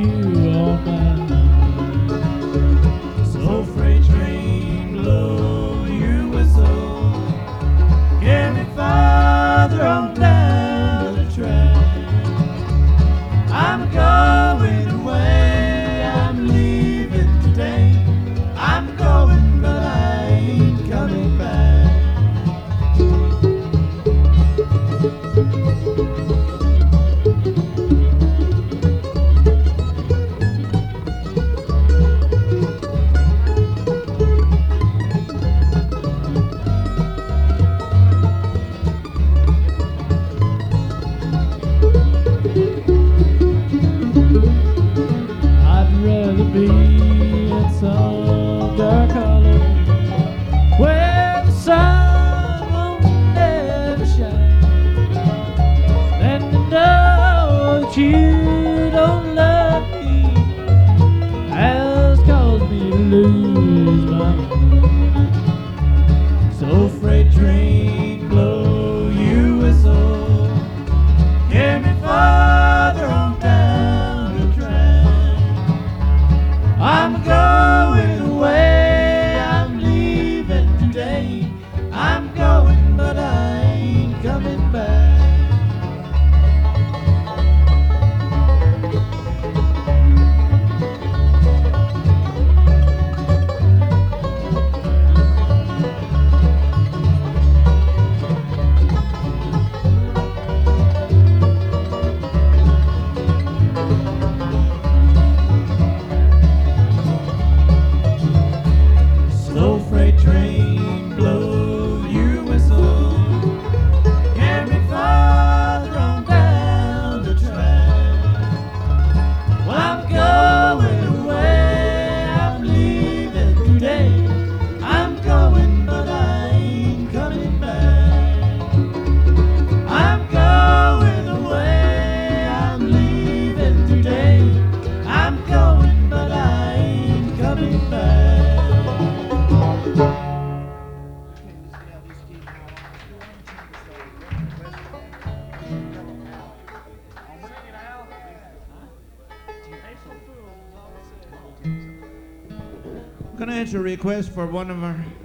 you all my life. So freight train, blow your whistle, carry me farther on down the track. I'm going away, I'm leaving today. I'm going, but I ain't coming back. I'd rather be in some dark hollow where the sun won't never shine, than to know that you don't love me has caused me to lose my mind. So freight train, blow your whistle, carry me farther on down the track. I'm going away, I'm leaving today. I'm going, but I ain't coming back. Slow freight train, blow your whistle, carry me farther on down the track. Well, I'm going away, I'm leaving today. I'm going, but I ain't coming back. I'm going away, I'm leaving today. I'm going, but I ain't coming back. I'm going to answer a request for one of our